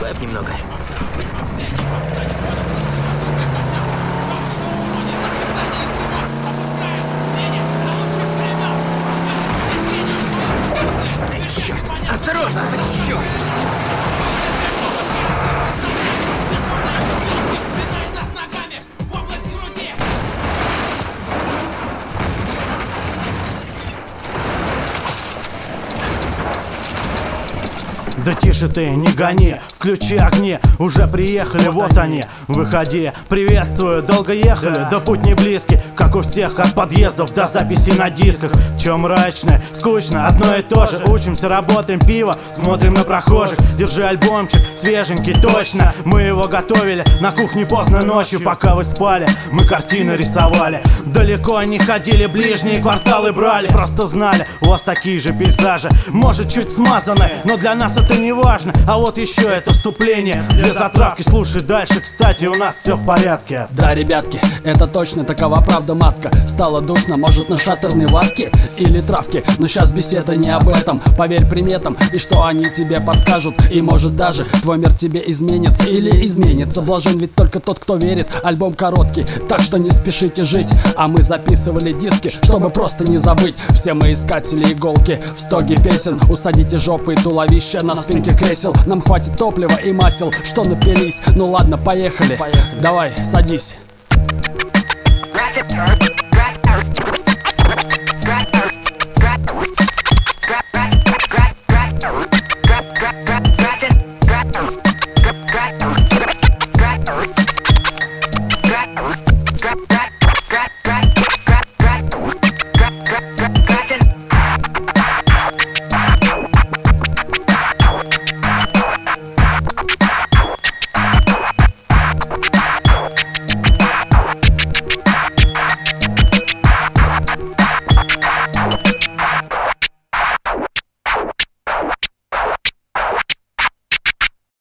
Добавь немного. Осторожно, защищу! Да тише ты, не гони, включи огни, уже приехали, вот они, выходи. Приветствую, долго ехали, да путь не близкий, как у всех, от подъездов до записей на дисках. Чё мрачно, скучно, одно и то же. Учимся, работаем, пиво, смотрим на прохожих. Держи альбомчик, свеженький, точно. Мы его готовили на кухне поздно ночью, пока вы спали, мы картины рисовали. Далеко не ходили, ближние кварталы брали. Просто знали, у вас такие же пейзажи, может чуть смазаны, но для нас это не важно. А вот еще это вступление для затравки. Слушай дальше, кстати, у нас все в порядке. Да, ребятки, это точно такова правда матка. Стало душно, может на шаттерной ватке или травке, но сейчас беседа не об этом. Поверь приметам, и что они тебе подскажут. И может даже твой мир тебе изменит или изменится. Блажен ведь только тот, кто верит. Альбом короткий, так что не спешите жить. А мы записывали диски, чтобы просто не забыть. Все мы искатели иголки в стоге песен. Усадите жопы и туловища на спинке кресел. Нам хватит топлива и масел, что напились. Ну ладно, поехали. Давай, садись.